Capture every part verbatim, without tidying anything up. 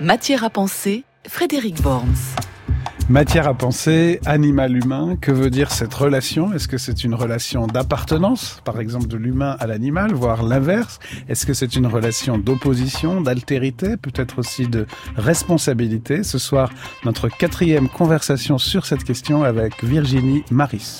Matière à penser, Frédéric Worms. Matière à penser, animal-humain, que veut dire cette relation? Est-ce que c'est une relation d'appartenance, par exemple de l'humain à l'animal, voire l'inverse? Est-ce que c'est une relation d'opposition, d'altérité, peut-être aussi de responsabilité? Ce soir, notre quatrième conversation sur cette question avec Virginie Maris.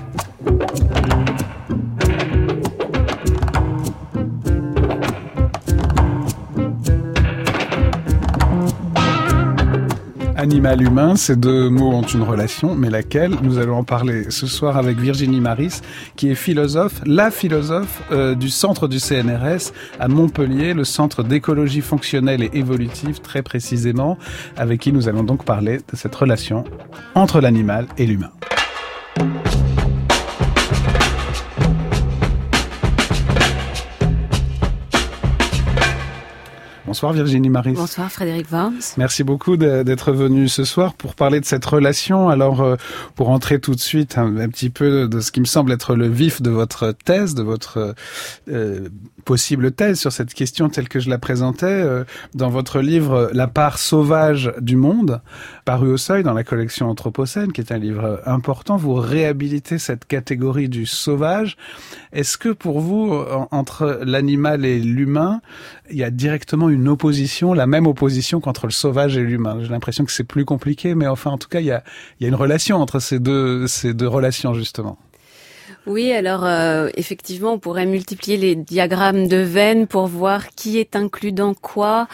Animal-humain, ces deux mots ont une relation, mais laquelle? Nous allons en parler ce soir avec Virginie Maris, qui est philosophe, la philosophe euh, du centre du C N R S à Montpellier, le centre d'écologie fonctionnelle et évolutive, très précisément, avec qui nous allons donc parler de cette relation entre l'animal et l'humain. Bonsoir Virginie Maris. Bonsoir Frédéric Worms. Merci beaucoup de, d'être venu ce soir pour parler de cette relation. Alors, euh, pour entrer tout de suite un, un petit peu de ce qui me semble être le vif de votre thèse, de votre euh, possible thèse sur cette question telle que je la présentais, euh, dans votre livre « La part sauvage du monde », paru au Seuil dans la collection Anthropocène, qui est un livre important, vous réhabilitez cette catégorie du sauvage. Est-ce que pour vous, en, entre l'animal et l'humain, il y a directement une opposition, la même opposition qu'entre le sauvage et l'humain? J'ai l'impression que c'est plus compliqué, mais enfin, en tout cas, il y a, il y a une relation entre ces deux, ces deux relations, justement. Oui, alors euh, effectivement, on pourrait multiplier les diagrammes de Venn pour voir qui est inclus dans quoi.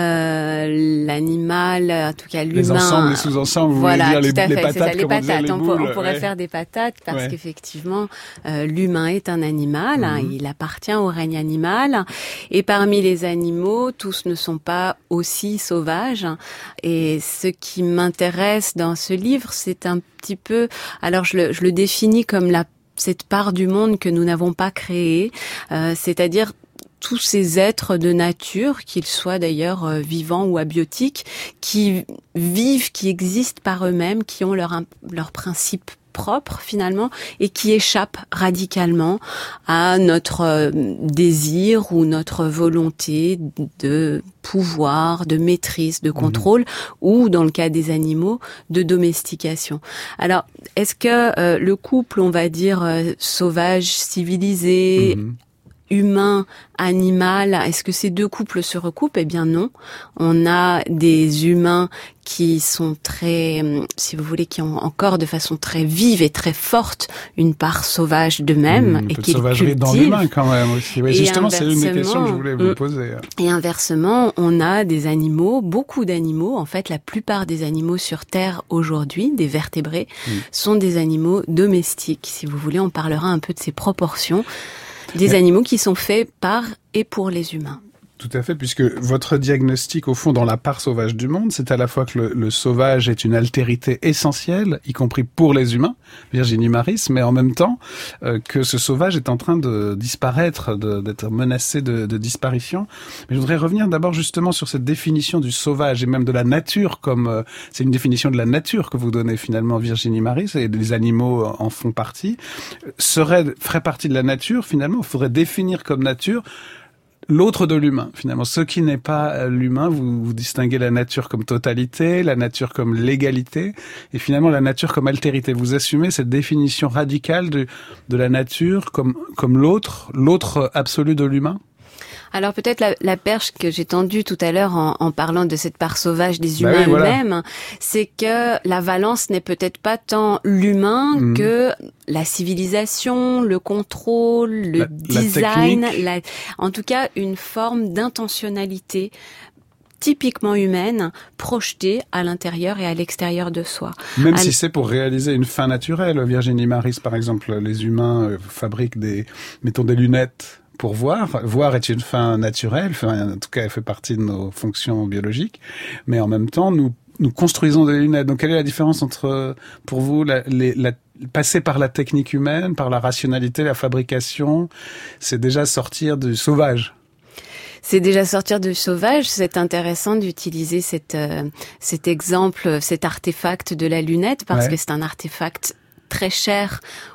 Euh, l'animal, en tout cas l'humain. Les ensembles, les sous-ensembles, vous voilà, voulez dire les, les fait, patates, ça, les patates. Les on, boules, on pourrait ouais. faire des patates parce ouais. qu'effectivement, euh, l'humain est un animal, mm-hmm. hein, il appartient au règne animal. Et parmi les animaux, tous ne sont pas aussi sauvages. Et ce qui m'intéresse dans ce livre, c'est un petit peu, alors je le, je le définis comme la cette part du monde que nous n'avons pas créée, euh, c'est-à-dire tous ces êtres de nature, qu'ils soient d'ailleurs euh, vivants ou abiotiques, qui vivent, qui existent par eux-mêmes, qui ont leur, leur principe propre finalement et qui échappent radicalement à notre euh, désir ou notre volonté de pouvoir, de maîtrise, de contrôle mmh. ou dans le cas des animaux, de domestication. Alors, est-ce que euh, le couple, on va dire euh, sauvage, civilisé, mmh. humain, animal, est-ce que ces deux couples se recoupent? Eh bien non. On a des humains qui sont très, si vous voulez, qui ont encore de façon très vive et très forte une part sauvage d'eux-mêmes mmh, et qui sauvagerie dans l'humain quand même aussi. Oui, justement, c'est une des questions que je voulais vous mmh, poser. Et inversement, on a des animaux, beaucoup d'animaux. En fait, la plupart des animaux sur Terre aujourd'hui, des vertébrés, mmh. sont des animaux domestiques. Si vous voulez, on parlera un peu de ces proportions. Des animaux qui sont faits par et pour les humains. Tout à fait, puisque votre diagnostic, au fond, dans la part sauvage du monde, c'est à la fois que le, le sauvage est une altérité essentielle, y compris pour les humains, Virginie Maris, mais en même temps euh, que ce sauvage est en train de disparaître, de, d'être menacé de, de disparition. Mais je voudrais revenir d'abord justement sur cette définition du sauvage et même de la nature, comme euh, c'est une définition de la nature que vous donnez finalement, Virginie Maris, et les animaux en font partie. Serait, ferait partie de la nature, finalement, il faudrait définir comme nature l'autre de l'humain, finalement. Ce qui n'est pas l'humain, vous, vous distinguez la nature comme totalité, la nature comme légalité, et finalement la nature comme altérité. Vous assumez cette définition radicale de, de la nature comme, comme l'autre, l'autre absolu de l'humain? Alors peut-être la, la perche que j'ai tendue tout à l'heure en, en parlant de cette part sauvage des humains bah oui, eux-mêmes, voilà. c'est que la valence n'est peut-être pas tant l'humain mmh. que la civilisation, le contrôle, le la, design, la la, en tout cas une forme d'intentionnalité typiquement humaine, projetée à l'intérieur et à l'extérieur de soi. Même à si c'est pour réaliser une fin naturelle. Virginie Maris, par exemple, les humains euh, fabriquent des, mettons des lunettes pour voir. Voir est une fin naturelle, enfin, en tout cas elle fait partie de nos fonctions biologiques, mais en même temps nous, nous construisons des lunettes. Donc quelle est la différence entre, pour vous, la, les, la, passer par la technique humaine, par la rationalité, la fabrication, c'est déjà sortir du sauvage? C'est déjà sortir du sauvage. C'est intéressant d'utiliser cet, euh, cet exemple, cet artefact de la lunette, parce ouais. que c'est un artefact très cher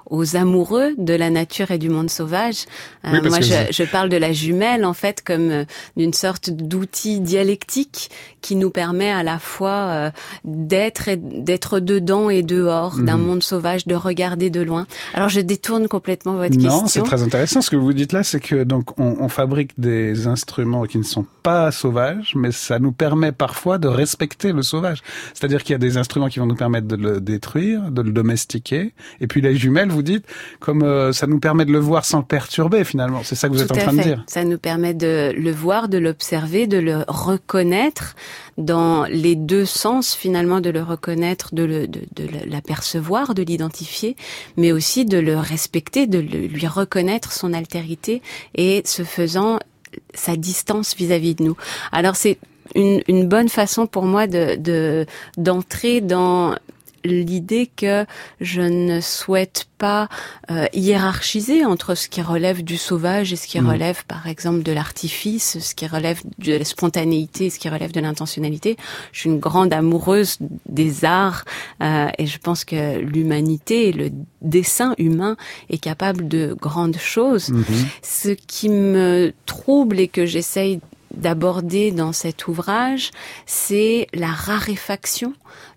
aux amoureux de la nature et du monde sauvage. Euh, oui, moi, je, je parle de la jumelle en fait comme euh, d'une sorte d'outil dialectique qui nous permet à la fois euh, d'être et, d'être dedans et dehors mmh. d'un monde sauvage, de regarder de loin. Alors je détourne complètement votre non, question. Non, c'est très intéressant. Ce que vous dites là, c'est que donc on, on fabrique des instruments qui ne sont pas sauvages, mais ça nous permet parfois de respecter le sauvage. C'est-à-dire qu'il y a des instruments qui vont nous permettre de le détruire, de le domestiquer. Et puis les jumelles, vous dites, comme euh, ça nous permet de le voir sans le perturber finalement. C'est ça que vous êtes Tout en train fait. de dire. Ça nous permet de le voir, de l'observer, de le reconnaître dans les deux sens finalement, de le reconnaître, de, le, de, de l'apercevoir, de l'identifier, mais aussi de le respecter, de le, lui reconnaître son altérité et ce faisant sa distance vis-à-vis de nous. Alors c'est une, une bonne façon pour moi de, de d'entrer dans l'idée que je ne souhaite pas euh, hiérarchiser entre ce qui relève du sauvage et ce qui mmh. relève, par exemple, de l'artifice, ce qui relève de la spontanéité et ce qui relève de l'intentionnalité. Je suis une grande amoureuse des arts euh, et je pense que l'humanité et le dessin humain est capable de grandes choses. Mmh. Ce qui me trouble et que j'essaye d'aborder dans cet ouvrage, c'est la raréfaction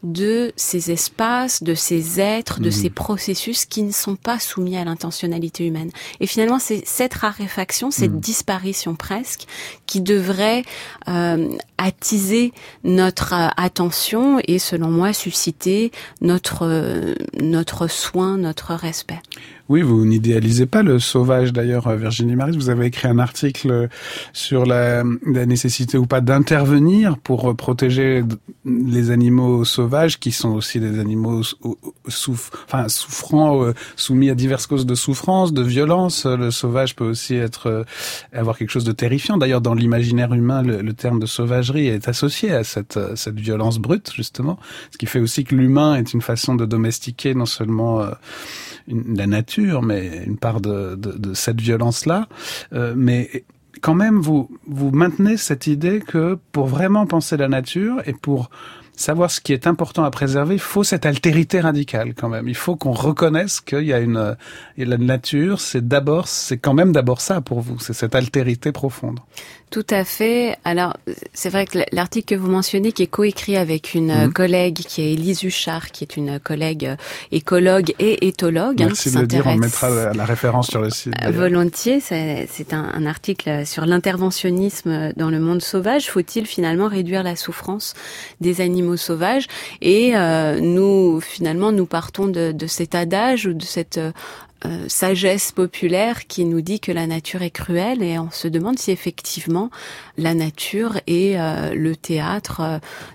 de ces espaces, de ces êtres, de mmh. ces processus qui ne sont pas soumis à l'intentionnalité humaine. Et finalement, c'est cette raréfaction, cette mmh. disparition presque, qui devrait euh, attiser notre euh, attention et, selon moi, susciter notre euh, notre soin, notre respect. Oui, vous n'idéalisez pas le sauvage. D'ailleurs, Virginie Maris, vous avez écrit un article sur la, la nécessité ou pas d'intervenir pour protéger les animaux sauvages, qui sont aussi des animaux souff- enfin, souffrants, euh, soumis à diverses causes de souffrance, de violence. Le sauvage peut aussi être euh, avoir quelque chose de terrifiant. D'ailleurs, dans l'imaginaire humain, le, le terme de sauvagerie est associé à cette, cette violence brute, justement. Ce qui fait aussi que l'humain est une façon de domestiquer non seulement euh, une, la nature, mais une part de, de, de cette violence-là. Euh, mais quand même, vous, vous maintenez cette idée que pour vraiment penser la nature et pour savoir ce qui est important à préserver, il faut cette altérité radicale quand même. Il faut qu'on reconnaisse qu'il y a une, et la nature, c'est d'abord, c'est quand même d'abord ça pour vous, c'est cette altérité profonde. Tout à fait. Alors, c'est vrai que l'article que vous mentionnez, qui est coécrit avec une mmh. collègue, qui est Élise Huchard, qui est une collègue écologue et éthologue. Merci hein, de le dire, on mettra la, la référence sur le site. D'ailleurs. Volontiers, c'est, c'est un, un article sur l'interventionnisme dans le monde sauvage. Faut-il finalement réduire la souffrance des animaux sauvages ? Et euh, nous, finalement, nous partons de, de cet adage ou de cette euh, Euh, sagesse populaire qui nous dit que la nature est cruelle, et on se demande si effectivement la nature est euh, le théâtre euh,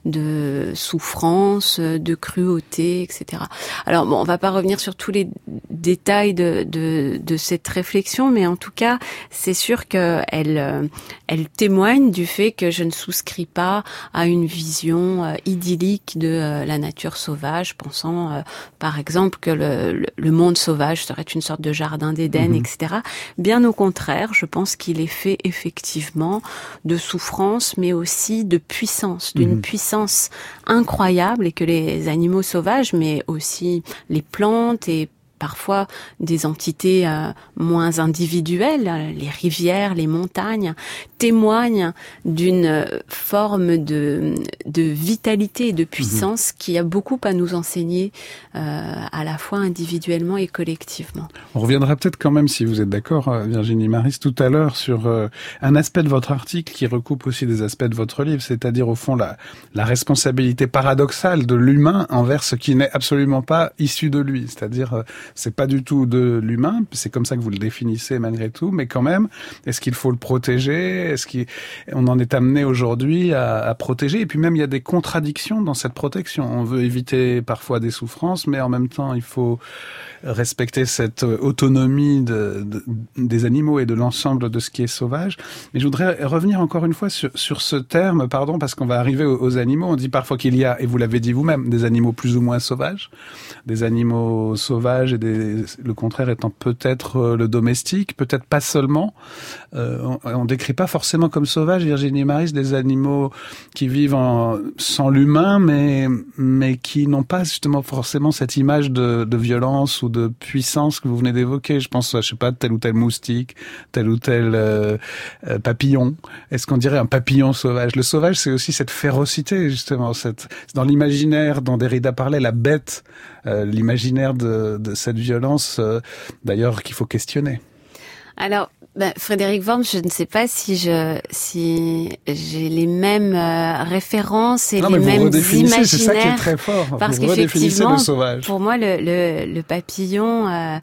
de souffrance, de cruauté, et cetera. Alors bon, on va pas revenir sur tous les détails de, de, de cette réflexion, mais en tout cas, c'est sûr que elle, euh, elle témoigne du fait que je ne souscris pas à une vision euh, idyllique de euh, la nature sauvage, pensant euh, par exemple que le, le, le monde sauvage serait une sorte de jardin d'Éden, mmh. et cetera. Bien au contraire, je pense qu'il est fait effectivement de souffrance, mais aussi de puissance, d'une mmh. puissance incroyable, et que les animaux sauvages, mais aussi les plantes et parfois des entités euh, moins individuelles, les rivières, les montagnes, témoignent d'une forme de, de vitalité et de puissance mmh. qui a beaucoup à nous enseigner, euh, à la fois individuellement et collectivement. On reviendra peut-être quand même, si vous êtes d'accord, Virginie Maris, tout à l'heure sur euh, un aspect de votre article qui recoupe aussi des aspects de votre livre, c'est-à-dire au fond la, la responsabilité paradoxale de l'humain envers ce qui n'est absolument pas issu de lui, c'est-à-dire euh, c'est pas du tout de l'humain, c'est comme ça que vous le définissez malgré tout, mais quand même, est-ce qu'il faut le protéger ? Est-ce qu'on en est amené aujourd'hui à, à protéger ? Et puis même, il y a des contradictions dans cette protection. On veut éviter parfois des souffrances, mais en même temps, il faut respecter cette autonomie de, de, des animaux et de l'ensemble de ce qui est sauvage. Mais je voudrais revenir encore une fois sur, sur ce terme, pardon, parce qu'on va arriver aux, aux animaux. On dit parfois qu'il y a, et vous l'avez dit vous-même, des animaux plus ou moins sauvages, des animaux sauvages et des, le contraire étant peut-être le domestique, peut-être pas seulement. Euh, on, on décrit pas forcément comme sauvages, Virginie Maris, des animaux qui vivent en, sans l'humain, mais mais qui n'ont pas justement forcément cette image de, de violence ou de puissance que vous venez d'évoquer. Je pense, je sais pas, tel ou tel moustique, tel ou tel euh, euh, papillon. Est-ce qu'on dirait un papillon sauvage? Le sauvage, c'est aussi cette férocité, justement. Cette, dans l'imaginaire, dont Derrida parlait, la bête, euh, l'imaginaire de, de cette violence, euh, d'ailleurs, qu'il faut questionner. Alors, ben, Frédéric Worms, je ne sais pas si je si j'ai les mêmes euh, références et non, les mais mêmes imaginaires. C'est ça qui est très fort. Parce vous qu'effectivement, le sauvage. Pour moi, le, le, le papillon euh,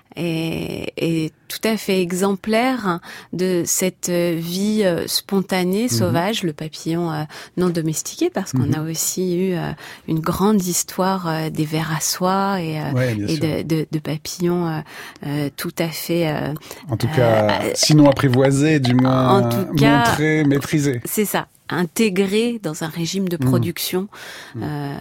est, est tout à fait exemplaire de cette vie spontanée, sauvage, mmh. le papillon euh, non domestiqué, parce qu'on mmh. a aussi eu euh, une grande histoire euh, des vers à soie et, euh, ouais, et de, de, de papillons euh, euh, tout à fait... Euh, en tout cas, euh, sinon apprivoisés, du moins montrés, maîtrisés. C'est ça. Intégré dans un régime de production mmh. euh,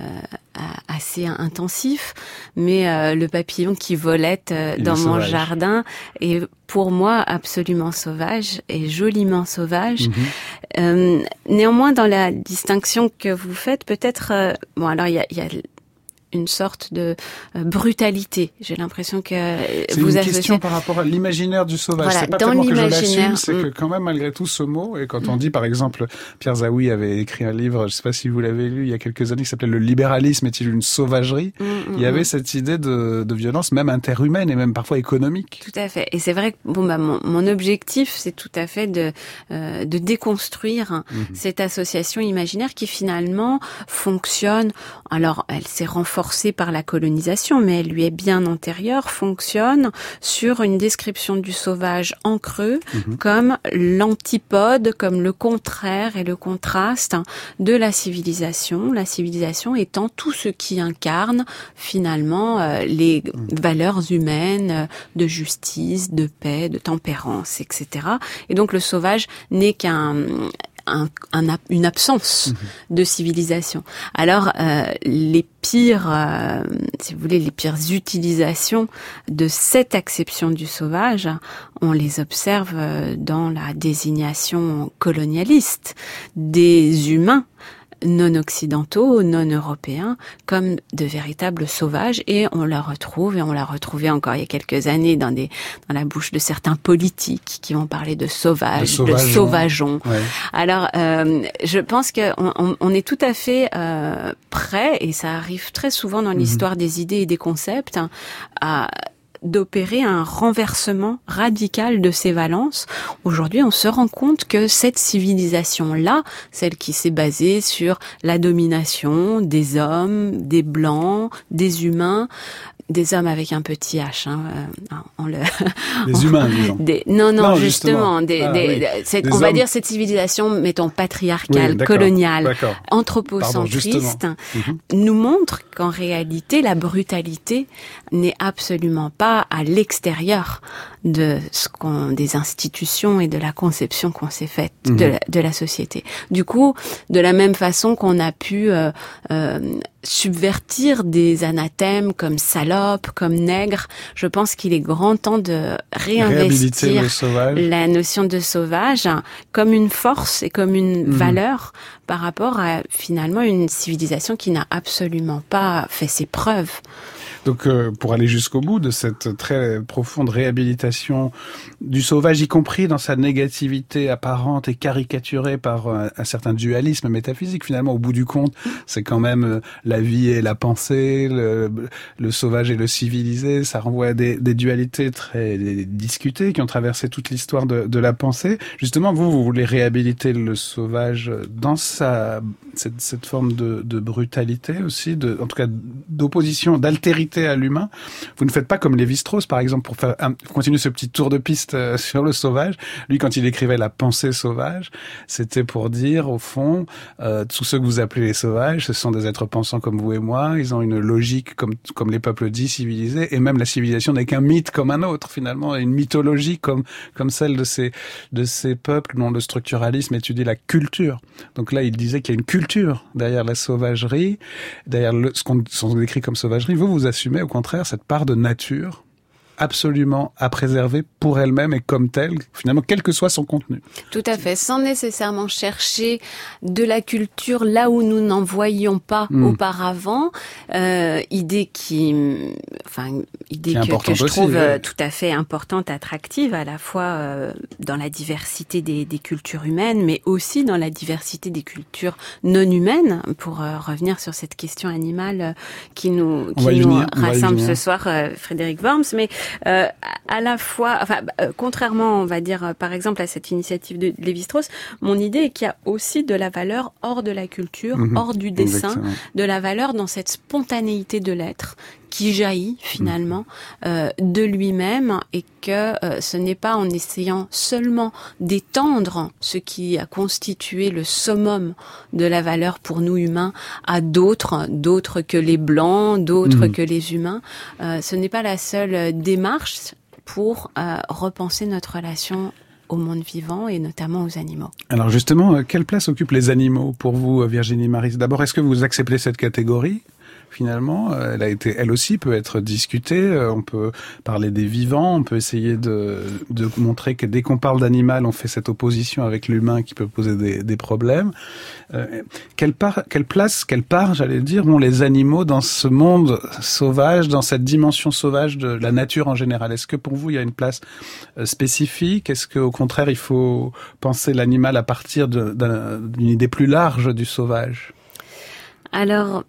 assez intensif, mais euh, le papillon qui volette euh, dans mon sauvage. jardin est pour moi absolument sauvage et joliment sauvage. Mmh. Euh, néanmoins, dans la distinction que vous faites, peut-être, euh, bon alors il y a, y a une sorte de euh, brutalité. J'ai l'impression que c'est vous une associez... question par rapport à l'imaginaire du sauvage. Voilà, c'est pas dans tellement que je l'assume, mm. c'est que quand même malgré tout ce mot, et quand on dit par exemple, Pierre Zaoui avait écrit un livre, je sais pas si vous l'avez lu, il y a quelques années, qui s'appelait Le libéralisme est-il une sauvagerie? mm, mm, Il y avait cette idée de, de violence même interhumaine et même parfois économique. Tout à fait. Et c'est vrai que bon bah mon, mon objectif, c'est tout à fait de euh, de déconstruire mm-hmm. cette association imaginaire qui finalement fonctionne. Alors elle s'est renforcée par la colonisation, mais elle lui est bien antérieure, fonctionne sur une description du sauvage en creux mmh. comme l'antipode, comme le contraire et le contraste de la civilisation. La civilisation étant tout ce qui incarne finalement euh, les mmh. valeurs humaines de justice, de paix, de tempérance, et cetera. Et donc le sauvage n'est qu'un Un, un, une absence mmh. de civilisation. Alors, euh, les pires, euh, si vous voulez, les pires utilisations de cette acception du sauvage, on les observe dans la désignation colonialiste des humains non occidentaux, non européens, comme de véritables sauvages, et on la retrouve, et on l'a retrouvé encore il y a quelques années dans des, dans la bouche de certains politiques qui vont parler de sauvages, de sauvageons. Ouais. Alors, euh, je pense qu'on on, on est tout à fait euh, prêt, et ça arrive très souvent dans l'histoire mmh. des idées et des concepts, hein, à d'opérer un renversement radical de ces valences. Aujourd'hui, on se rend compte que cette civilisation-là, celle qui s'est basée sur la domination des hommes, des blancs, des humains, des hommes avec un petit H, hein, euh, on le... Des humains, disons. Des, non, non, non, justement, justement des, ah, des, oui. cette, des on hommes... va dire cette civilisation, mettons, patriarcale, oui, d'accord, coloniale, d'accord. anthropocentriste, Pardon, mm-hmm. nous montre qu'en réalité, la brutalité n'est absolument pas à l'extérieur de ce qu'on, des institutions et de la conception qu'on s'est faite mm-hmm. de, la, de la société. Du coup, de la même façon qu'on a pu euh, euh, subvertir des anathèmes comme salope, comme nègre, je pense qu'il est grand temps de réinvestir la notion de sauvage comme une force et comme une mmh. valeur par rapport à finalement une civilisation qui n'a absolument pas fait ses preuves. Donc, euh, pour aller jusqu'au bout de cette très profonde réhabilitation du sauvage, y compris dans sa négativité apparente et caricaturée par un, un certain dualisme métaphysique, finalement, au bout du compte, c'est quand même euh, la vie et la pensée, le, le sauvage et le civilisé, ça renvoie à des, des dualités très discutées qui ont traversé toute l'histoire de, de la pensée. Justement, vous, vous voulez réhabiliter le sauvage dans sa cette, cette forme de, de brutalité aussi, de, en tout cas d'opposition, d'altérité à l'humain. Vous ne faites pas comme Lévi-Strauss, par exemple, pour faire un, continuer ce petit tour de piste euh, sur le sauvage. Lui, quand il écrivait La pensée sauvage, c'était pour dire, au fond, euh, tous ceux que vous appelez les sauvages, ce sont des êtres pensants comme vous et moi. Ils ont une logique comme comme les peuples dits civilisés, et même la civilisation n'est qu'un mythe comme un autre, finalement, une mythologie comme comme celle de ces de ces peuples dont le structuralisme étudie la culture. Donc là, il disait qu'il y a une culture derrière la sauvagerie, derrière le, ce qu'on, ce qu'on décrit comme sauvagerie. Vous, vous assumez au contraire cette part de nature absolument à préserver pour elle-même et comme telle, finalement, quel que soit son contenu. Tout à fait, sans nécessairement chercher de la culture là où nous n'en voyions pas mmh. auparavant. Euh, idée qui, enfin, idée que, que je aussi, trouve ouais. tout à fait importante, attractive, à la fois euh, dans la diversité des, des cultures humaines, mais aussi dans la diversité des cultures non humaines, pour euh, revenir sur cette question animale euh, qui nous, qui nous venir, rassemble ce soir, euh, Frédéric Worms. Mais euh, à la fois, enfin, euh, contrairement, on va dire, euh, par exemple, à cette initiative de Lévi-Strauss, mon idée est qu'il y a aussi de la valeur hors de la culture, mmh, hors du dessin, exactement. De la valeur dans cette spontanéité de l'être qui jaillit finalement euh, de lui-même, et que euh, ce n'est pas en essayant seulement d'étendre ce qui a constitué le summum de la valeur pour nous humains à d'autres, d'autres que les blancs, d'autres mmh. que les humains. Euh, ce n'est pas la seule démarche pour euh, repenser notre relation au monde vivant et notamment aux animaux. Alors justement, quelle place occupent les animaux pour vous, Virginie Maris? D'abord, est-ce que vous acceptez cette catégorie? Finalement, elle a été, elle aussi peut être discutée. On peut parler des vivants, on peut essayer de, de montrer que dès qu'on parle d'animal, on fait cette opposition avec l'humain qui peut poser des, des problèmes. Euh, quelle part, quelle place, quelle part, j'allais dire, ont les animaux dans ce monde sauvage, dans cette dimension sauvage de la nature en général? Est-ce que pour vous, il y a une place spécifique? Est-ce qu'au contraire, il faut penser l'animal à partir de, d'une idée plus large du sauvage? Alors,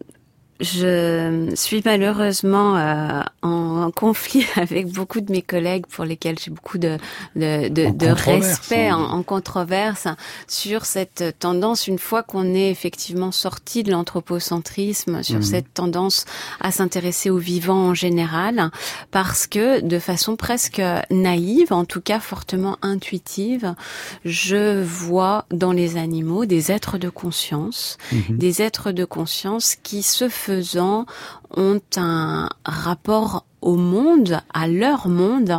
je suis malheureusement euh, en conflit avec beaucoup de mes collègues pour lesquels j'ai beaucoup de, de, de, de respect, hein. en, en controverse, sur cette tendance, une fois qu'on est effectivement sorti de l'anthropocentrisme, sur mmh. cette tendance à s'intéresser aux vivants en général, parce que de façon presque naïve, en tout cas fortement intuitive, je vois dans les animaux des êtres de conscience, mmh. des êtres de conscience qui se faisant ont un rapport au monde, à leur monde,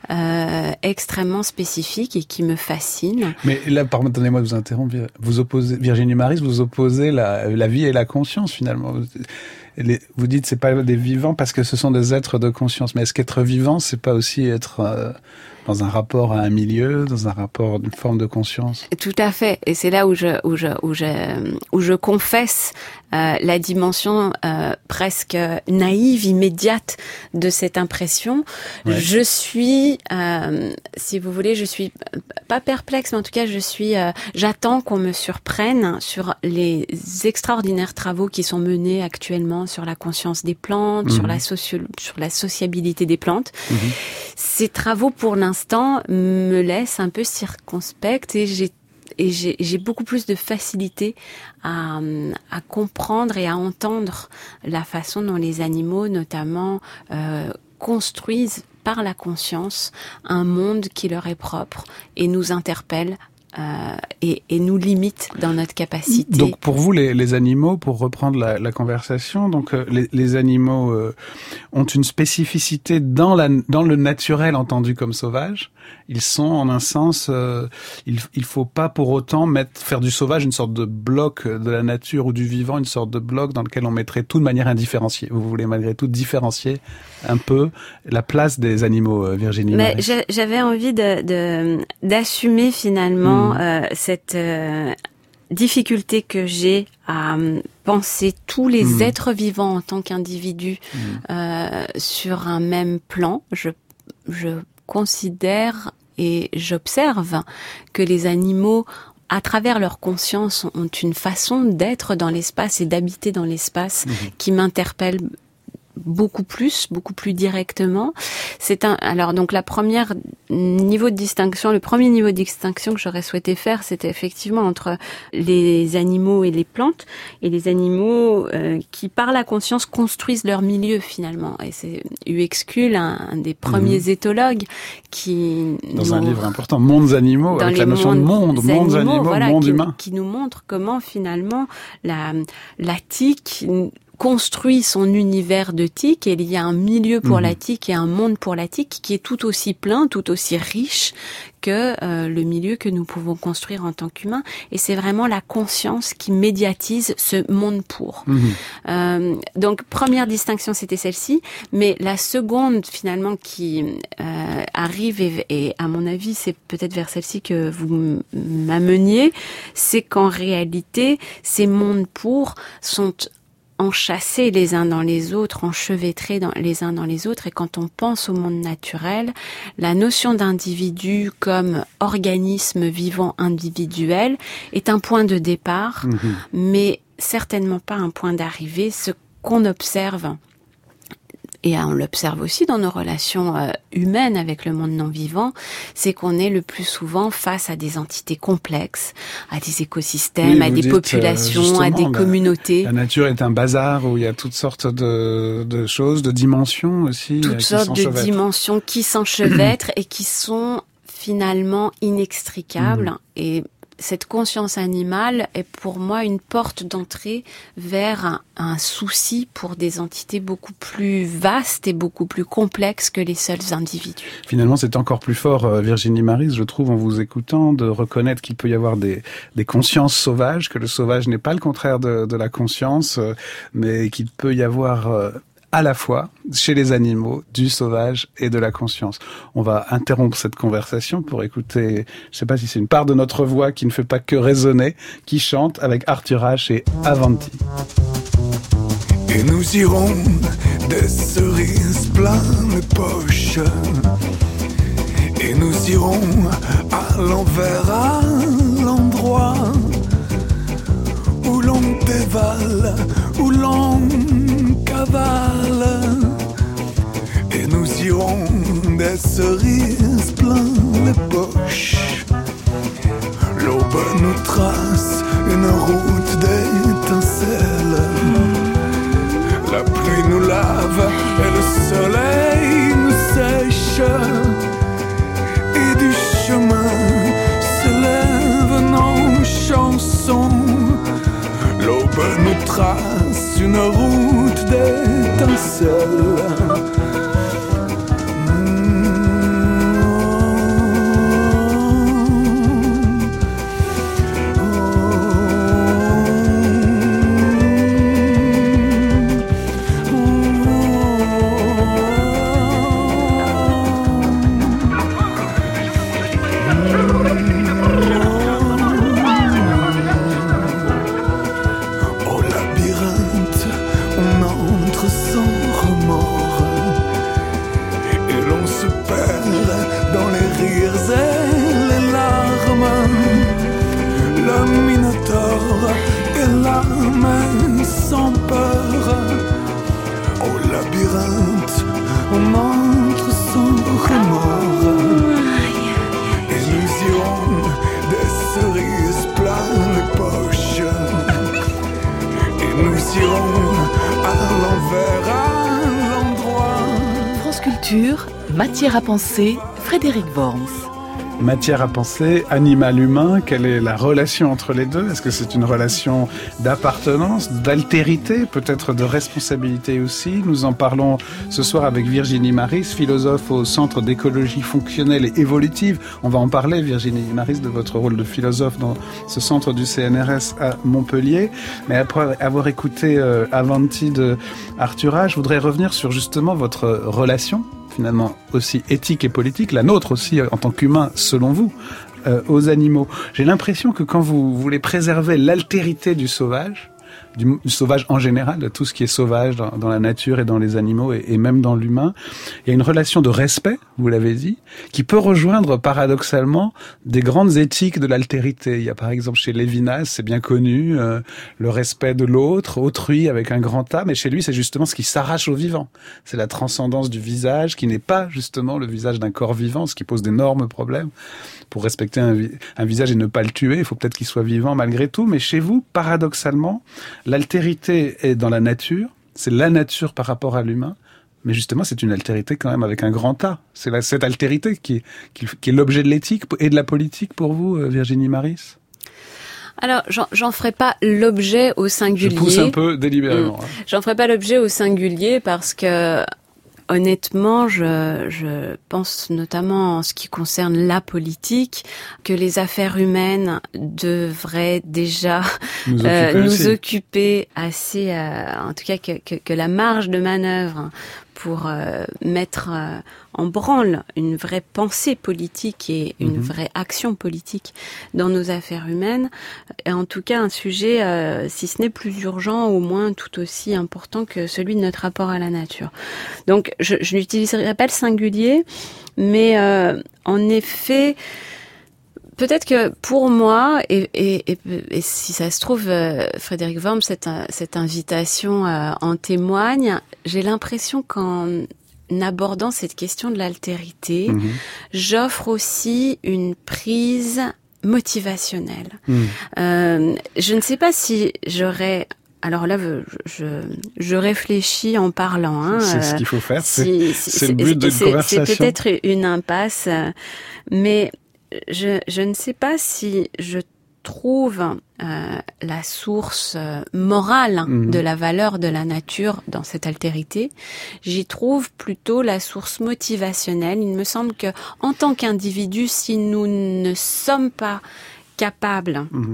euh, extrêmement spécifique et qui me fascine. Mais là, pardonnez-moi de vous interrompre, vous opposez, Virginie Maris, vous opposez la, la vie et la conscience finalement. Les, vous dites c'est pas des vivants parce que ce sont des êtres de conscience, mais est-ce qu'être vivant, c'est pas aussi être euh, dans un rapport à un milieu, dans un rapport d'une forme de conscience? Tout à fait, et c'est là où je où je où je où je confesse euh, la dimension euh, presque naïve, immédiate de cette impression. Ouais. Je suis, euh, si vous voulez, je suis pas perplexe, mais en tout cas, je suis, euh, j'attends qu'on me surprenne sur les extraordinaires travaux qui sont menés actuellement sur la conscience des plantes, mmh. sur la socio- sur la sociabilité des plantes. Mmh. Ces travaux, pour l'instant, me laissent un peu circonspecte et j'ai Et j'ai, j'ai beaucoup plus de facilité à, à comprendre et à entendre la façon dont les animaux, notamment, euh, construisent par la conscience un monde qui leur est propre et nous interpelle euh, et, et nous limite dans notre capacité. Donc pour vous, les, les animaux, pour reprendre la, la conversation, donc euh, les, les animaux euh, ont une spécificité dans, la, dans le naturel entendu comme sauvage. Ils sont, en un sens, euh, il il faut pas pour autant mettre faire du sauvage une sorte de bloc de la nature ou du vivant, une sorte de bloc dans lequel on mettrait tout de manière indifférenciée. Vous voulez malgré tout différencier un peu la place des animaux, euh, Virginie Mais Maris. J'avais envie de, de d'assumer finalement mmh. euh, cette euh, difficulté que j'ai à penser tous les mmh. êtres vivants en tant qu'individus mmh. euh, sur un même plan. Je je considère et j'observe que les animaux, à travers leur conscience, ont une façon d'être dans l'espace et d'habiter dans l'espace mmh. qui m'interpelle beaucoup plus, beaucoup plus directement. C'est un, alors donc la première niveau de distinction, le premier niveau de distinction que j'aurais souhaité faire, c'était effectivement entre les animaux et les plantes, et les animaux euh, qui, par la conscience, construisent leur milieu finalement. Et c'est Uexküll, Kuhl, un, un des premiers mmh. éthologues, qui dans nous, un livre important, Mondes animaux, avec la notion de monde, mondes animaux, animaux voilà, monde qui, humain, qui nous montre comment finalement la la tique construit son univers de tiques, et il y a un milieu pour mmh. la tique et un monde pour la tique qui est tout aussi plein, tout aussi riche que euh, le milieu que nous pouvons construire en tant qu'humains. Et c'est vraiment la conscience qui médiatise ce monde pour. Mmh. Euh, donc, première distinction, c'était celle-ci. Mais la seconde, finalement, qui euh, arrive, et, et à mon avis, c'est peut-être vers celle-ci que vous m'ameniez, c'est qu'en réalité, ces mondes pour sont enchâssés les uns dans les autres, enchevêtrés dans, les uns dans les autres. Et quand on pense au monde naturel, la notion d'individu comme organisme vivant individuel est un point de départ, mmh. mais certainement pas un point d'arrivée. Ce qu'on observe, et on l'observe aussi dans nos relations euh, humaines avec le monde non vivant, c'est qu'on est le plus souvent face à des entités complexes, à des écosystèmes, oui, à des dites, populations, à des communautés. La nature est un bazar où il y a toutes sortes de, de choses, de dimensions aussi. Toutes sortes de dimensions qui s'enchevêtrent et qui sont finalement inextricables. Mmh. Et cette conscience animale est pour moi une porte d'entrée vers un, un souci pour des entités beaucoup plus vastes et beaucoup plus complexes que les seuls individus. Finalement, c'est encore plus fort, Virginie Maris, je trouve, en vous écoutant, de reconnaître qu'il peut y avoir des, des consciences sauvages, que le sauvage n'est pas le contraire de, de la conscience, mais qu'il peut y avoir à la fois, chez les animaux, du sauvage et de la conscience. On va interrompre cette conversation pour écouter, je ne sais pas si c'est une part de notre voix qui ne fait pas que résonner, qui chante avec Arthur H et Avanti. Et nous irons des cerises plein les poches, et nous irons à l'envers, à l'endroit où l'on dévale, où l'on cavale, et nous irons des cerises plein les poches. L'aube nous trace une route d'étincelles, la pluie nous lave et le soleil nous sèche, et du chemin s'élèvent nos chansons. L'aube nous trace une route d'étincelles. Matière à penser, Frédéric Worms. Matière à penser, animal humain, quelle est la relation entre les deux? Est-ce que c'est une relation d'appartenance, d'altérité, peut-être de responsabilité aussi? Nous en parlons ce soir avec Virginie Maris, philosophe au Centre d'écologie fonctionnelle et évolutive. On va en parler, Virginie Maris, de votre rôle de philosophe dans ce centre du C N R S à Montpellier. Mais après avoir écouté euh, Avanti de Arthur H, je voudrais revenir sur justement votre relation finalement aussi éthique et politique, la nôtre aussi en tant qu'humain, selon vous, euh, aux animaux. J'ai l'impression que quand vous voulez préserver l'altérité du sauvage, du, du sauvage en général, de tout ce qui est sauvage dans, dans la nature et dans les animaux et, et même dans l'humain, il y a une relation de respect, vous l'avez dit, qui peut rejoindre paradoxalement des grandes éthiques de l'altérité. Il y a par exemple chez Lévinas, c'est bien connu, euh, le respect de l'autre, autrui avec un grand A, mais chez lui c'est justement ce qui s'arrache au vivant. C'est la transcendance du visage qui n'est pas justement le visage d'un corps vivant, ce qui pose d'énormes problèmes. Pour respecter un, vi- un visage et ne pas le tuer, il faut peut-être qu'il soit vivant malgré tout, mais chez vous, paradoxalement, l'altérité est dans la nature, c'est la nature par rapport à l'humain, mais justement c'est une altérité quand même avec un grand A. C'est la, cette altérité qui est, qui, qui est l'objet de l'éthique et de la politique pour vous, Virginie Maris? Alors, j'en, j'en ferai pas l'objet au singulier. Je pousse un peu délibérément. Mmh. Hein. J'en ferai pas l'objet au singulier parce que, honnêtement, je, je pense notamment en ce qui concerne la politique, que les affaires humaines devraient déjà nous occuper, euh, nous occuper assez, euh, en tout cas que, que, que la marge de manœuvre pour euh, mettre euh, en branle une vraie pensée politique et une mmh. vraie action politique dans nos affaires humaines est en tout cas un sujet, euh, si ce n'est plus urgent, au moins tout aussi important que celui de notre rapport à la nature. Donc, je, je n'utiliserai pas le singulier, mais euh, en effet, peut-être que pour moi, et, et, et, et si ça se trouve, euh, Frédéric Worms, cette, cette invitation euh, en témoigne, j'ai l'impression qu'en abordant cette question de l'altérité, mmh. j'offre aussi une prise motivationnelle. Mmh. Euh, je ne sais pas si j'aurais... Alors là, je, je, je réfléchis en parlant. Hein. C'est ce qu'il faut faire, si, c'est, c'est le but d'une conversation. C'est peut-être une impasse, mais je, je ne sais pas si je trouve euh, la source euh, morale mmh. de la valeur de la nature dans cette altérité. J'y trouve plutôt la source motivationnelle. Il me semble que, en tant qu'individu, si nous ne sommes pas capables mmh.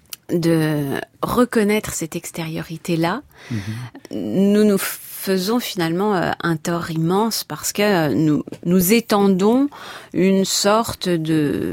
de reconnaître cette extériorité-là, mmh. nous nous faisons finalement euh, un tort immense parce que euh, nous nous étendons une sorte de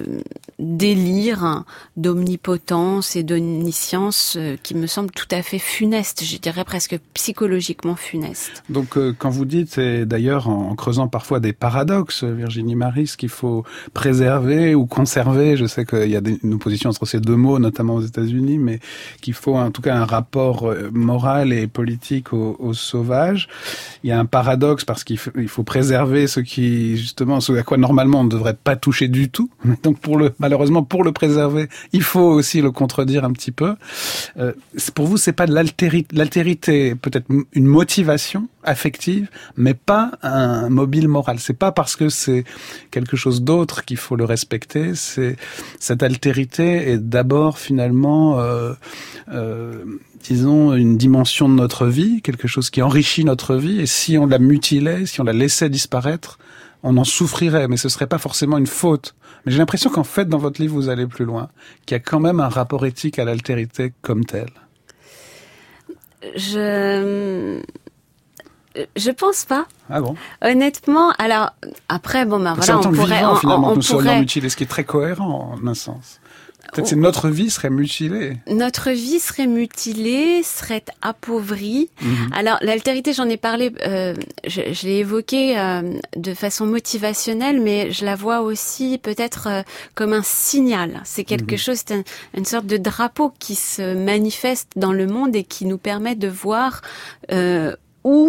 délire d'omnipotence et d'omniscience euh, qui me semble tout à fait funeste, je dirais presque psychologiquement funeste. Donc euh, quand vous dites, et d'ailleurs en, en creusant parfois des paradoxes, Virginie Maris, qu'il faut préserver ou conserver, je sais qu'il y a des, une opposition entre ces deux mots, notamment aux États-Unis, mais qu'il faut en tout cas un rapport moral et politique aux, aux sauvages. Il y a un paradoxe parce qu'il faut, il faut préserver ce qui, justement, ce à quoi normalement on ne devrait pas toucher du tout. Donc pour le, malheureusement, pour le préserver, il faut aussi le contredire un petit peu. Euh, pour vous, c'est pas de l'altérité, l'altérité, peut-être une motivation affective, mais pas un mobile moral. C'est pas parce que c'est quelque chose d'autre qu'il faut le respecter. C'est, cette altérité est d'abord finalement, euh, euh, disons, une dimension de notre vie, quelque chose qui enrichit notre vie, et si on la mutilait, si on la laissait disparaître, on en souffrirait, mais ce serait pas forcément une faute. Mais j'ai l'impression qu'en fait, dans votre livre, vous allez plus loin, qu'il y a quand même un rapport éthique à l'altérité comme tel. Je... Je pense pas. Ah bon? Honnêtement, alors, après, bon, ben voilà, on pourrait... vivant, on, finalement, on, que nous pourrait... serions mutilés, ce qui est très cohérent, en un sens. Peut-être que notre vie serait mutilée. Notre vie serait mutilée, serait appauvrie. Mmh. Alors, l'altérité, j'en ai parlé, euh, je, je l'ai évoqué euh, de façon motivationnelle, mais je la vois aussi peut-être euh, comme un signal. C'est quelque mmh. chose, c'est un, une sorte de drapeau qui se manifeste dans le monde et qui nous permet de voir euh, où...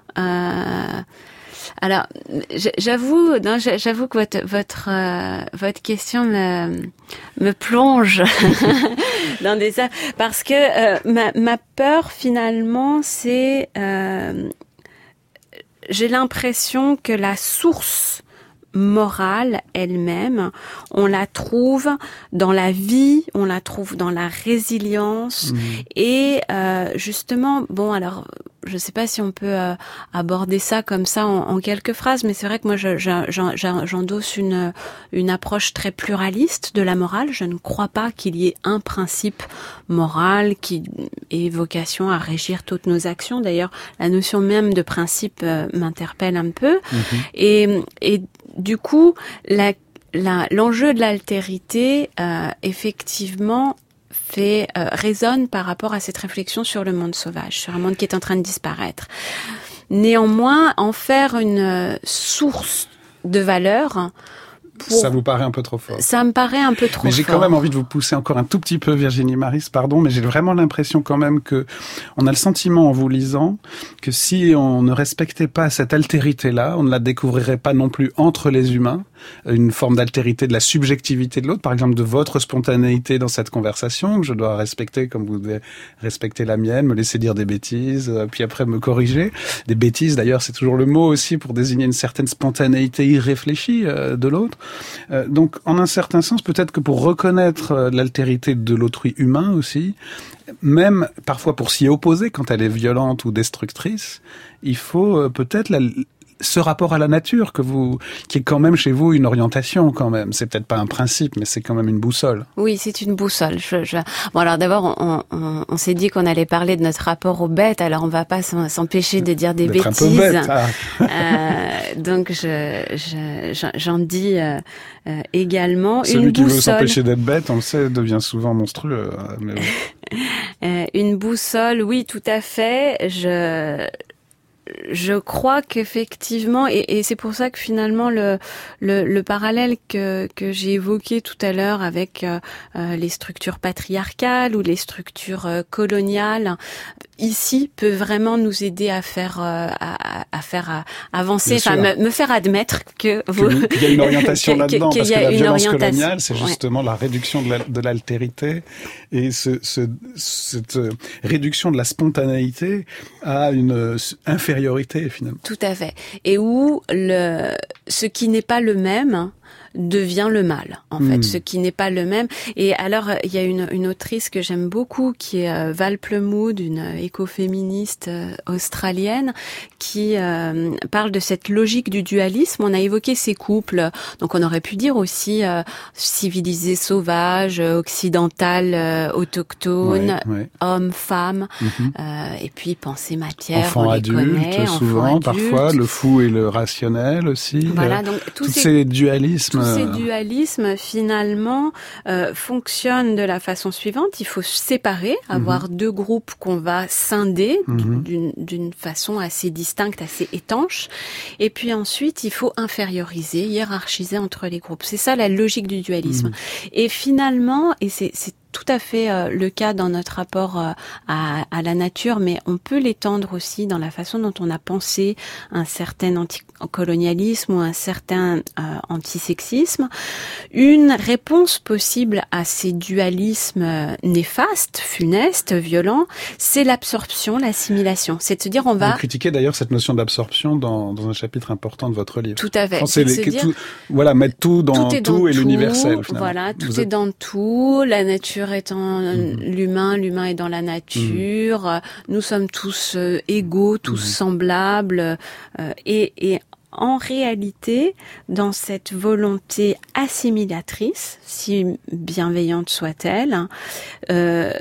Euh, Alors, j'avoue, non, j'avoue que votre votre euh, votre question me me plonge dans des parce que euh, ma ma peur finalement, c'est euh, j'ai l'impression que la source morale elle-même, on la trouve dans la vie, on la trouve dans la résilience mmh. et euh, justement, bon alors je ne sais pas si on peut euh, aborder ça comme ça en, en quelques phrases, mais c'est vrai que moi je, je, je, j'endosse une, une approche très pluraliste de la morale. Je ne crois pas qu'il y ait un principe moral qui ait vocation à régir toutes nos actions. D'ailleurs, la notion même de principe euh, m'interpelle un peu. Mm-hmm. Et, et du coup, la, la, l'enjeu de l'altérité, euh, effectivement, fait euh, résonne par rapport à cette réflexion sur le monde sauvage, sur un monde qui est en train de disparaître. Néanmoins, en faire une euh, source de valeur, pour... ça vous paraît un peu trop fort. Ça me paraît un peu trop fort. Mais j'ai fort. quand même envie de vous pousser encore un tout petit peu, Virginie Maris, pardon, mais j'ai vraiment l'impression quand même que on a le sentiment en vous lisant que si on ne respectait pas cette altérité-là, on ne la découvrirait pas non plus entre les humains, une forme d'altérité de la subjectivité de l'autre, par exemple de votre spontanéité dans cette conversation, que je dois respecter comme vous devez respecter la mienne, me laisser dire des bêtises, puis après me corriger. Des bêtises, d'ailleurs, c'est toujours le mot aussi pour désigner une certaine spontanéité irréfléchie de l'autre. Euh, donc, en un certain sens, peut-être que pour reconnaître euh, l'altérité de l'autrui humain aussi, même parfois pour s'y opposer quand elle est violente ou destructrice, il faut euh, peut-être la, ce rapport à la nature que vous, qui est quand même chez vous une orientation quand même. C'est peut-être pas un principe, mais c'est quand même une boussole. Oui, c'est une boussole. Je, je... Bon, alors d'abord, on, on, on s'est dit qu'on allait parler de notre rapport aux bêtes, alors on va pas s'empêcher de dire des D'être bêtises. Un peu bête, ah. euh, donc je, je, j'en dis euh, euh, également Celui une qui boussole. veut s'empêcher d'être bête, on le sait, devient souvent monstrueux. Mais oui. euh, une boussole, oui, tout à fait. Je Je crois qu'effectivement, et, et c'est pour ça que finalement le le, le parallèle que que j'ai évoqué tout à l'heure avec euh, les structures patriarcales ou les structures euh, coloniales, ici peut vraiment nous aider à faire euh, à, à faire à avancer, enfin me, me faire admettre que vous qu'il y a une orientation là-dedans, parce que la violence coloniale, c'est justement ouais. la réduction de, la, de l'altérité et ce, ce, cette réduction de la spontanéité à une infériorité finalement. Tout à fait. Et où le ce qui n'est pas le même devient le mal, en fait, mmh. ce qui n'est pas le même. Et alors, il y a une, une autrice que j'aime beaucoup, qui est euh, Val Plumwood, une écoféministe euh, australienne, qui euh, parle de cette logique du dualisme. On a évoqué ces couples, donc on aurait pu dire aussi euh, civilisé sauvage, occidental, euh, autochtone, ouais, ouais. homme, femme, mmh. euh, et puis pensée matière, enfant on les adulte, connaît, souvent, enfant adulte. Parfois, le fou et le rationnel aussi. Voilà, donc tous ces, ces dualismes. Tous ces dualismes, finalement, euh, fonctionnent de la façon suivante. Il faut séparer, avoir mmh. deux groupes qu'on va scinder mmh. d'une, d'une façon assez distincte, assez étanche. Et puis ensuite, il faut inférioriser, hiérarchiser entre les groupes. C'est ça la logique du dualisme. Mmh. Et finalement, et c'est, c'est tout à fait euh, le cas dans notre rapport euh, à, à la nature, mais on peut l'étendre aussi dans la façon dont on a pensé un certain anticolonialisme ou un certain euh, antisexisme. Une réponse possible à ces dualismes néfastes, funestes, violents, c'est l'absorption, l'assimilation. C'est de se dire on va... Vous critiquez d'ailleurs cette notion d'absorption dans, dans un chapitre important de votre livre. Tout à fait. C'est les, dire, tout, voilà, mettre tout dans tout, tout et tout, l'universel finalement. Voilà, tout Vous est êtes... dans tout, la nature étant mmh. l'humain, l'humain est dans la nature, mmh. nous sommes tous euh, égaux, tous mmh. semblables, euh, et, et en réalité, dans cette volonté assimilatrice, si bienveillante soit-elle, euh,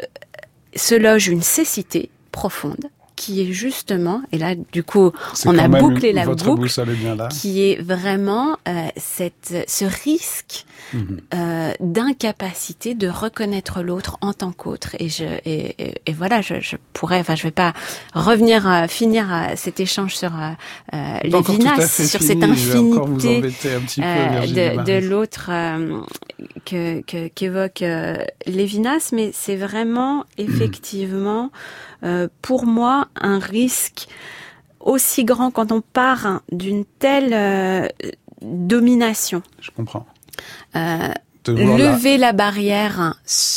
se loge une cécité profonde, qui est justement, et là du coup c'est on a bouclé une, la boucle, est bien là. qui est vraiment euh, cette, ce risque mmh. euh, d'incapacité de reconnaître l'autre en tant qu'autre. Et, je, et, et, et voilà, je, je pourrais, enfin je vais pas revenir à finir à cet échange sur euh, Lévinas, sur fini, cette infinité un petit peu, euh, de, de l'autre euh, que, que, qu'évoque euh, Lévinas, mais c'est vraiment effectivement mmh. euh, pour moi un risque aussi grand quand on part d'une telle euh, domination. Je comprends. Euh, lever la... la barrière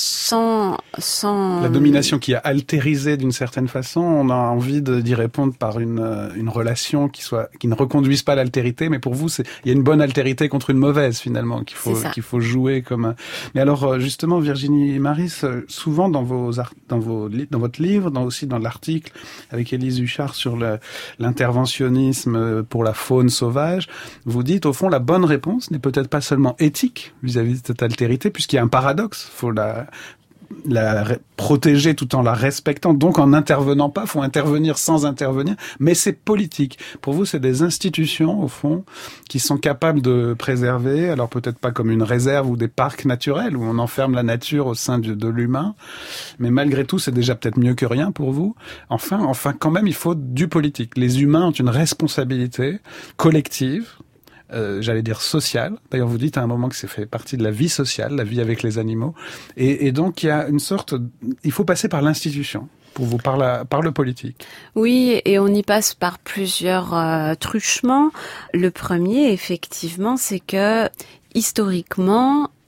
sans, sans... La domination qui a altérisé d'une certaine façon, on a envie de, d'y répondre par une, une relation qui soit, qui ne reconduise pas l'altérité, mais pour vous, c'est, il y a une bonne altérité contre une mauvaise, finalement, qu'il faut, qu'il faut jouer comme un... Mais alors, justement, Virginie Maris, souvent dans vos, dans vos, dans votre livre, dans aussi dans l'article avec Élise Huchard sur le, l'interventionnisme pour la faune sauvage, vous dites, au fond, la bonne réponse n'est peut-être pas seulement éthique vis-à-vis de cette altérité, puisqu'il y a un paradoxe. Faut la, la ré- protéger tout en la respectant. Donc, en n'intervenant pas, faut intervenir sans intervenir. Mais c'est politique. Pour vous, c'est des institutions, au fond, qui sont capables de préserver, alors peut-être pas comme une réserve ou des parcs naturels, où on enferme la nature au sein de, de l'humain. Mais malgré tout, c'est déjà peut-être mieux que rien pour vous. Enfin, enfin, quand même, il faut du politique. Les humains ont une responsabilité collective, Euh, j'allais dire sociale. D'ailleurs, vous dites à un moment que c'est fait partie de la vie sociale, la vie avec les animaux. Et, et donc, il y a une sorte... Il faut passer par l'institution, pour vous, par, la, par le politique. Oui, et on y passe par plusieurs euh, truchements. Le premier, effectivement, c'est que, historiquement,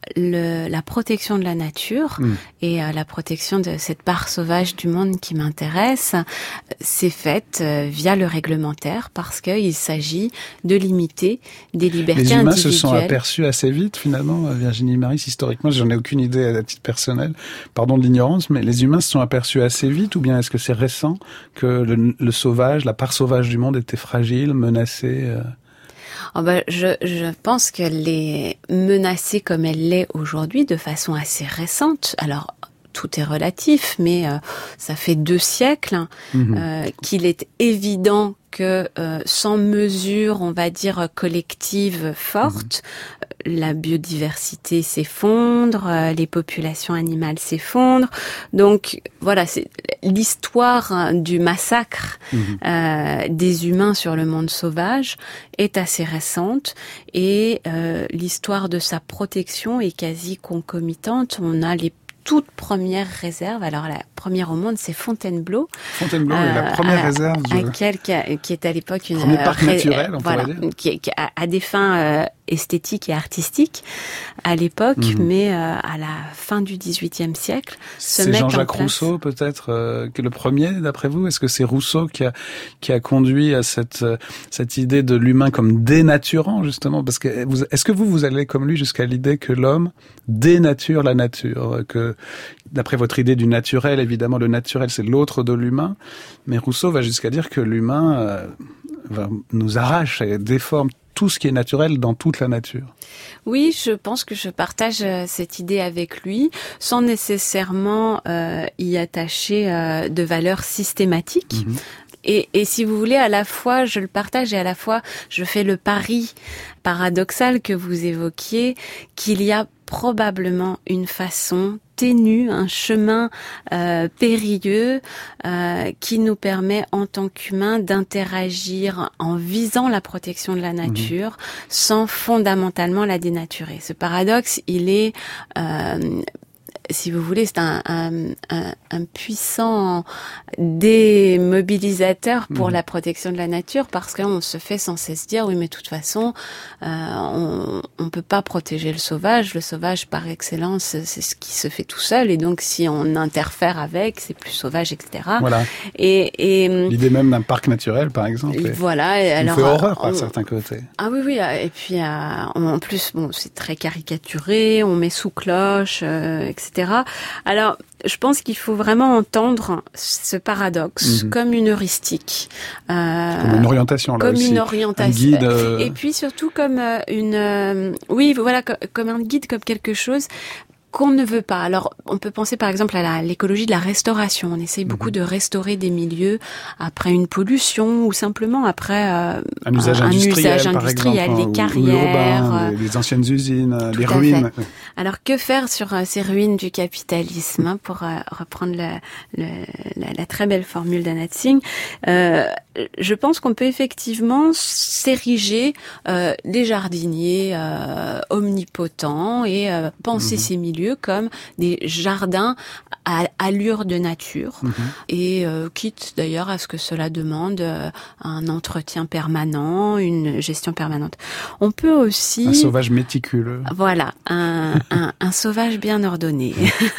le, la protection de la nature mmh. et euh, la protection de cette part sauvage du monde qui m'intéresse, c'est faite euh, via le réglementaire parce qu'il s'agit de limiter des libertés individuelles. Les humains se sont aperçus assez vite finalement, Virginie Maris, historiquement, j'en ai aucune idée à titre personnel, pardon de l'ignorance, mais les humains se sont aperçus assez vite ou bien est-ce que c'est récent que le, le sauvage, la part sauvage du monde était fragile, menacée euh... Oh ben, je, je pense qu'elle est menacée comme elle l'est aujourd'hui de façon assez récente. Alors, tout est relatif, mais euh, ça fait deux siècles mmh. euh, qu'il est évident que euh, sans mesure, on va dire, collective forte, mmh. la biodiversité s'effondre, euh, les populations animales s'effondrent. Donc voilà, c'est l'histoire hein, du massacre mmh. euh, des humains sur le monde sauvage est assez récente et euh, l'histoire de sa protection est quasi concomitante. On a les toute première réserve. Alors la première au monde, c'est Fontainebleau. Fontainebleau euh, est la première à, réserve. À quel, qui, a, qui est à l'époque une premier parc ré, naturel, on voilà, pourrait dire. Qui, qui a, à des fins euh, esthétiques et artistiques à l'époque, mmh. mais euh, à la fin du dix-huitième siècle. C'est Jean-Jacques Rousseau peut-être euh, que le premier, d'après vous. Est-ce que c'est Rousseau qui a qui a conduit à cette euh, cette idée de l'humain comme dénaturant justement? Parce que vous, est-ce que vous vous allez comme lui jusqu'à l'idée que l'homme dénature la nature, que d'après votre idée du naturel, évidemment, le naturel, c'est l'autre de l'humain. Mais Rousseau va jusqu'à dire que l'humain euh, va, nous arrache et déforme tout ce qui est naturel dans toute la nature. Oui, je pense que je partage cette idée avec lui, sans nécessairement euh, y attacher euh, de valeur systématique. Mmh. Et, et si vous voulez, à la fois, je le partage et à la fois, je fais le pari paradoxal que vous évoquiez, qu'il y a probablement une façon ténue, un chemin euh, périlleux euh, qui nous permet en tant qu'humains d'interagir en visant la protection de la nature mmh. sans fondamentalement la dénaturer. Ce paradoxe, il est... Euh, si vous voulez, c'est un, un, un, un puissant démobilisateur pour mmh. la protection de la nature parce qu'on se fait sans cesse dire oui mais de toute façon euh, on on peut pas protéger le sauvage, le sauvage par excellence c'est ce qui se fait tout seul et donc si on interfère avec c'est plus sauvage et cetera. Voilà. Et, et l'idée même d'un parc naturel par exemple. Et voilà. Et alors, fait horreur par on, certains côtés. Ah oui oui et puis euh, en plus bon c'est très caricaturé, on met sous cloche euh, et cetera. Alors, je pense qu'il faut vraiment entendre ce paradoxe mmh. comme une heuristique. Euh, comme une orientation, là Comme aussi. une orientation. Un guide, euh... Et puis surtout comme une... Euh, oui, voilà, comme un guide, comme quelque chose qu'on ne veut pas. Alors, on peut penser par exemple à la, l'écologie de la restauration. On essaye beaucoup mmh. de restaurer des milieux après une pollution ou simplement après euh, un usage un, industriel, un usage industriel, par exemple, les carrières, urbain, les, les anciennes usines, les ruines. Alors, que faire sur euh, ces ruines du capitalisme hein, pour euh, reprendre le, le, la, la très belle formule d'Anna Tsing. Euh, je pense qu'on peut effectivement s'ériger euh, des jardiniers euh, omnipotents et euh, penser mmh. ces milieux comme des jardins à allure de nature mmh. et euh, quitte d'ailleurs à ce que cela demande euh, un entretien permanent, une gestion permanente. On peut aussi... Un sauvage méticuleux. Voilà, un, un, un sauvage bien ordonné.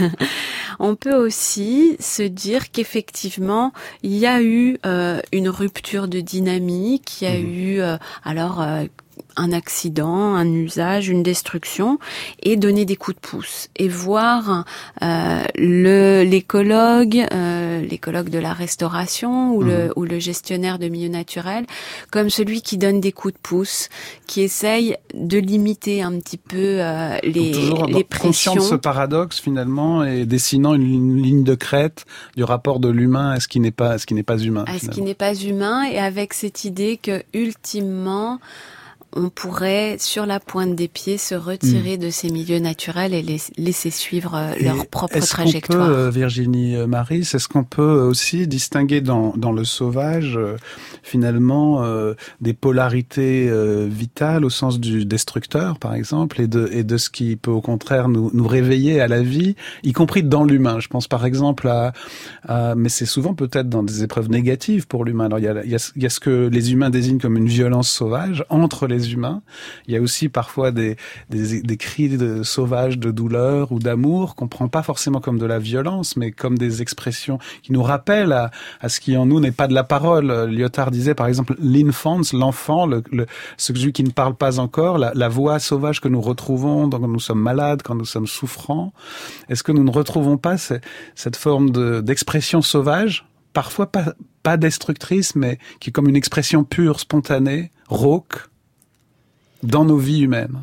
On peut aussi se dire qu'effectivement, il y a eu euh, une rupture de dynamique, il y a mmh. eu euh, alors... Euh, un accident, un usage, une destruction, et donner des coups de pouce et voir euh, le l'écologue, euh, l'écologue de la restauration ou mmh. le ou le gestionnaire de milieux naturels comme celui qui donne des coups de pouce, qui essaye de limiter un petit peu euh, les toujours les pressions. Conscient de ce paradoxe finalement et dessinant une, une ligne de crête du rapport de l'humain à ce qui n'est pas à ce qui n'est pas humain. À ce qui n'est pas humain et avec cette idée que ultimement on pourrait, sur la pointe des pieds, se retirer mmh. de ces milieux naturels et les laisser suivre et leur propre est-ce trajectoire. Qu'on peut, Virginie Maris, est-ce qu'on peut aussi distinguer dans, dans le sauvage, euh, finalement, euh, des polarités euh, vitales au sens du destructeur, par exemple, et de, et de ce qui peut, au contraire, nous, nous réveiller à la vie, y compris dans l'humain. Je pense, par exemple, à... à mais c'est souvent peut-être dans des épreuves négatives pour l'humain. Alors, il y a, il y a, il y a ce que les humains désignent comme une violence sauvage entre les les humains. Il y a aussi parfois des, des, des cris de sauvages, de douleur ou d'amour qu'on prend pas forcément comme de la violence, mais comme des expressions qui nous rappellent à, à ce qui en nous n'est pas de la parole. Lyotard disait par exemple l'infant, l'enfant, le, le, celui qui ne parle pas encore, la, la voix sauvage que nous retrouvons quand nous sommes malades, quand nous sommes souffrants. Est-ce que nous ne retrouvons pas ces, cette forme de, d'expression sauvage, parfois pas, pas destructrice, mais qui est comme une expression pure, spontanée, rauque, dans nos vies humaines?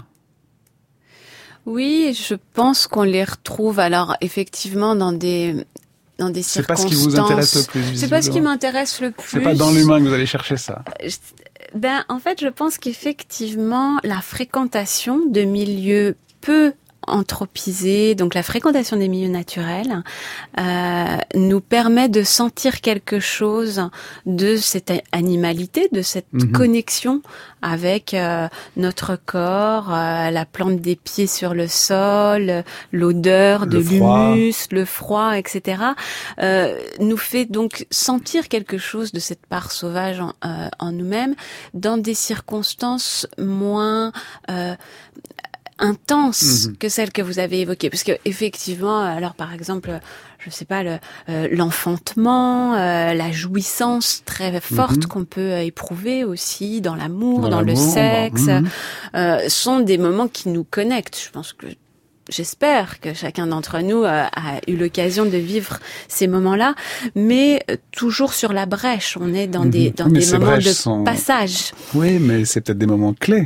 Oui, je pense qu'on les retrouve alors effectivement dans des dans des c'est circonstances. C'est pas ce qui vous intéresse le plus. C'est pas ce qui m'intéresse le plus. C'est pas dans l'humain que vous allez chercher ça. Ben en fait, je pense qu'effectivement la fréquentation de milieux peu anthropisés, donc la fréquentation des milieux naturels, euh, nous permet de sentir quelque chose de cette animalité, de cette mmh. connexion avec euh, notre corps, euh, la plante des pieds sur le sol, l'odeur de l'humus, le froid, et cetera. Euh, nous fait donc sentir quelque chose de cette part sauvage en, euh, en nous-mêmes dans des circonstances moins euh, intense mmh. que celle que vous avez évoquée, parce que effectivement, alors par exemple, je sais pas, le, euh, l'enfantement, euh, la jouissance très forte mmh. qu'on peut éprouver aussi dans l'amour, dans, dans l'amour, le sexe, mmh. euh, sont des moments qui nous connectent. Je pense que J'espère que chacun d'entre nous a, a eu l'occasion de vivre ces moments-là, mais toujours sur la brèche. On est dans mmh. des dans oui, des moments de sont... passage. Oui, mais c'est peut-être des moments clés.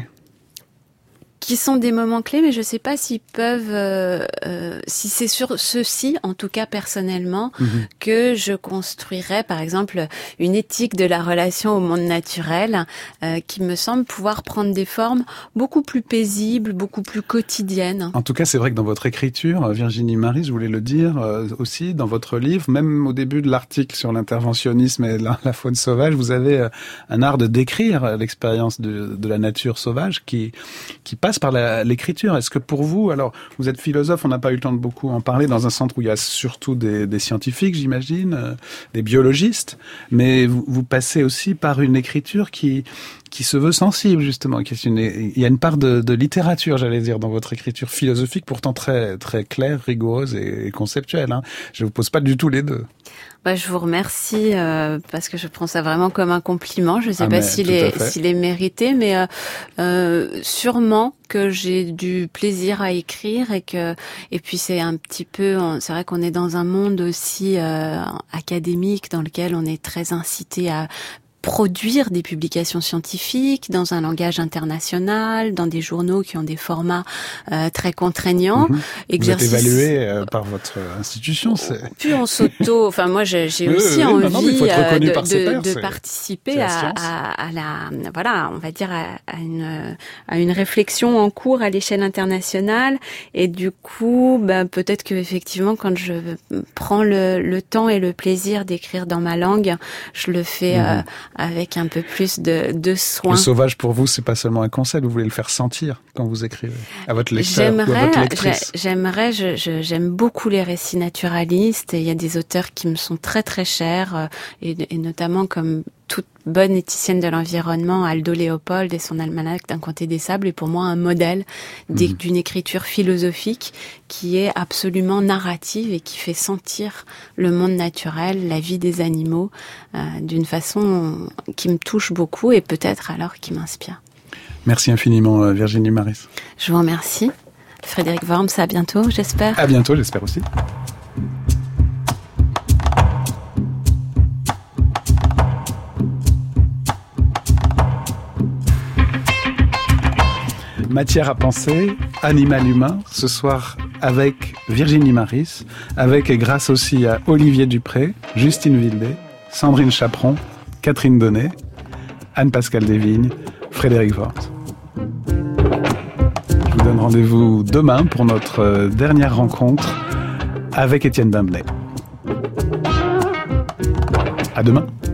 Qui sont des moments clés, mais je ne sais pas s'ils peuvent, euh, euh, si c'est sur ceux-ci, en tout cas personnellement, mmh. que je construirais, par exemple, une éthique de la relation au monde naturel, euh, qui me semble pouvoir prendre des formes beaucoup plus paisibles, beaucoup plus quotidiennes. En tout cas, c'est vrai que dans votre écriture, Virginie Maris, je voulais le dire euh, aussi, dans votre livre, même au début de l'article sur l'interventionnisme et la, la faune sauvage, vous avez euh, un art de décrire l'expérience de, de la nature sauvage qui, qui passe par la, l'écriture. Est-ce que pour vous, alors vous êtes philosophe, on n'a pas eu le temps de beaucoup en parler, dans un centre où il y a surtout des, des scientifiques, j'imagine, euh, des biologistes, mais vous, vous passez aussi par une écriture qui qui se veut sensible, justement. Qui est une, il y a une part de, de littérature, j'allais dire, dans votre écriture philosophique, pourtant très très claire, rigoureuse et, et conceptuelle. Hein. Je vous pose pas du tout les deux. Bah, je vous remercie euh, parce que je prends ça vraiment comme un compliment. Je ne sais ah pas s'il est, s'il est mérité, mais euh, euh, sûrement que j'ai du plaisir à écrire et que et puis c'est un petit peu, c'est vrai qu'on est dans un monde aussi euh, académique dans lequel on est très incité à produire des publications scientifiques dans un langage international, dans des journaux qui ont des formats euh, très contraignants. Mmh. Exercice... Vous êtes évalué euh, par votre institution, c'est... Puis on s'auto... Enfin, moi, j'ai, j'ai oui, aussi oui, envie non, non, de, de, pairs, de participer à, à, à la... Voilà, on va dire à, à, une, à une réflexion en cours à l'échelle internationale. Et du coup, bah, peut-être que effectivement, quand je prends le, le temps et le plaisir d'écrire dans ma langue, je le fais... Mmh. Euh, avec un peu plus de, de soin. Le sauvage, pour vous, c'est pas seulement un concept, vous voulez le faire sentir quand vous écrivez à votre lecteur ou à votre lectrice. J'aimerais, je, je, j'aime beaucoup les récits naturalistes et il y a des auteurs qui me sont très très chers et, et notamment comme toute bonne éthicienne de l'environnement, Aldo Léopold et son almanach d'un comté des sables est pour moi un modèle mmh. d'une écriture philosophique qui est absolument narrative et qui fait sentir le monde naturel, la vie des animaux, euh, d'une façon qui me touche beaucoup et peut-être alors qui m'inspire. Merci infiniment Virginie Maris. Je vous remercie. Frédéric Worms, à bientôt, j'espère. À bientôt, j'espère aussi. Matière à penser, animal humain, ce soir avec Virginie Maris, avec et grâce aussi à Olivier Dupré, Justine Vildet, Sandrine Chaperon, Catherine Donnet, Anne-Pascale Desvignes, Frédéric Worms. Je vous donne rendez-vous demain pour notre dernière rencontre avec Étienne Dimblay. À demain.